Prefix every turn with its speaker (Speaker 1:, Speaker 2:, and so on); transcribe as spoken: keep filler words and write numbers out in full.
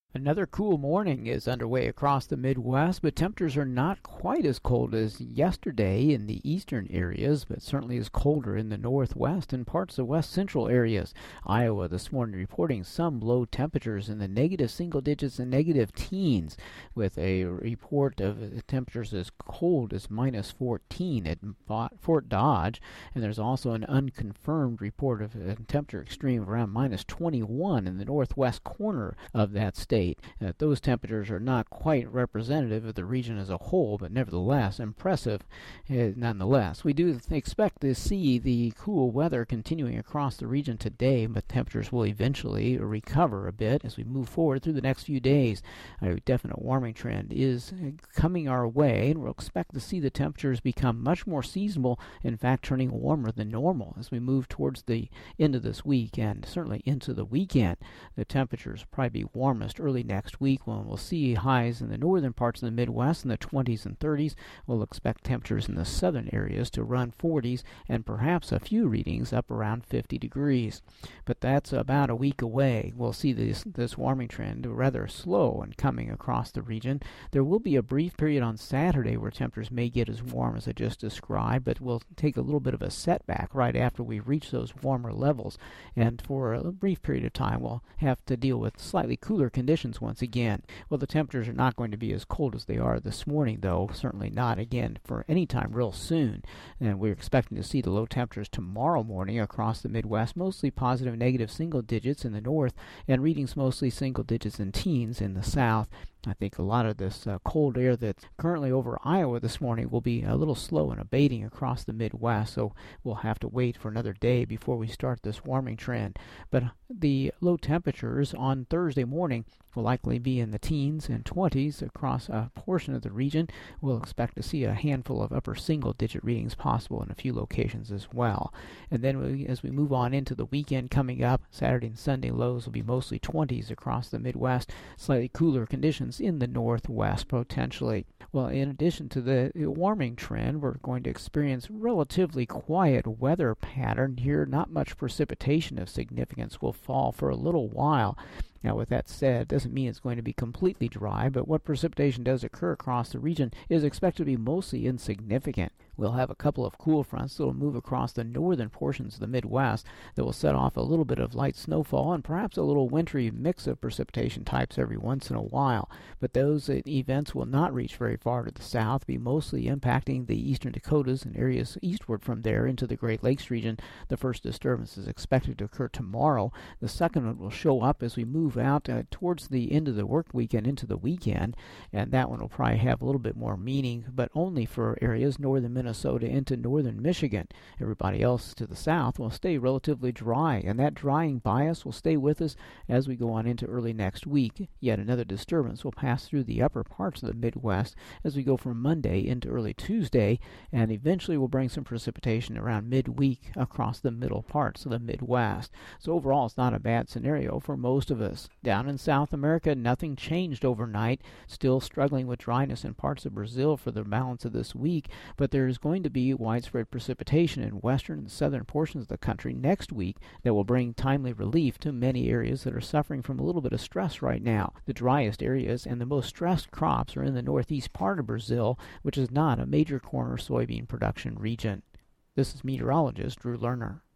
Speaker 1: Another cool morning is underway across the Midwest, but temperatures are not quite as cold as yesterday in the eastern areas, but certainly is colder in the northwest and parts of west central areas. Iowa this morning reporting some low temperatures in the negative single digits and negative teens, with a report of temperatures as cold as minus fourteen at Fort Dodge, and there's also an unconfirmed report of a temperature extreme of around minus twenty-one in the northwest corner of that state. Uh, those temperatures are not quite representative of the region as a whole, but nevertheless impressive uh, nonetheless. We do expect to see the cool weather continuing across the region today, but temperatures will eventually recover a bit as we move forward through the next few days. A definite warming trend is coming our way, and we'll expect to see the temperatures become much more seasonable, in fact turning warmer than normal as we move towards the end of this week and certainly into the weekend. The temperatures will probably be warmest early next week when we'll see highs in the northern parts of the Midwest in the twenties and thirties. We'll expect temperatures in the southern areas to run forties and perhaps a few readings up around fifty degrees. But that's about a week away. We'll see this, this warming trend rather slow and coming across the region. There will be a brief period on Saturday where temperatures may get as warm as I just described, but we'll take a little bit of a setback right after we reach those warmer levels. And for a brief period of time, we'll have to deal with slightly cooler conditions once again. Well, the temperatures are not going to be as cold as they are this morning, though. Certainly not again for any time real soon. And we're expecting to see the low temperatures tomorrow morning across the Midwest, mostly positive, negative single digits in the north, and readings mostly single digits and teens in the south. I think a lot of this uh, cold air that's currently over Iowa this morning will be a little slow in abating across the Midwest, so we'll have to wait for another day before we start this warming trend. But the low temperatures on Thursday morning will likely be in the teens and twenties across a portion of the region. We'll expect to see a handful of upper single-digit readings possible in a few locations as well. And then we, as we move on into the weekend coming up, Saturday and Sunday lows will be mostly twenties across the Midwest, slightly cooler conditions in the northwest potentially. Well, in addition to the warming trend, we're going to experience relatively quiet weather pattern here. Not much precipitation of significance will fall for a little while. Now, with that said, it doesn't mean it's going to be completely dry, but what precipitation does occur across the region is expected to be mostly insignificant. We'll have a couple of cool fronts that will move across the northern portions of the Midwest that will set off a little bit of light snowfall and perhaps a little wintry mix of precipitation types every once in a while. But those uh, events will not reach very far to the south, be mostly impacting the eastern Dakotas and areas eastward from there into the Great Lakes region. The first disturbance is expected to occur tomorrow. The second one will show up as we move out uh, towards the end of the work weekend into the weekend, and that one will probably have a little bit more meaning, but only for areas northern Minnesota into northern Michigan. Everybody else to the south will stay relatively dry, and that drying bias will stay with us as we go on into early next week. Yet another disturbance will pass through the upper parts of the Midwest as we go from Monday into early Tuesday, and eventually will bring some precipitation around midweek across the middle parts of the Midwest. So overall, it's not a bad scenario for most of us. Down in South America, nothing changed overnight. Still struggling with dryness in parts of Brazil for the balance of this week, but there is going to be widespread precipitation in western and southern portions of the country next week that will bring timely relief to many areas that are suffering from a little bit of stress right now. The driest areas and the most stressed crops are in the northeast part of Brazil, which is not a major corn or soybean production region. This is meteorologist Drew Lerner.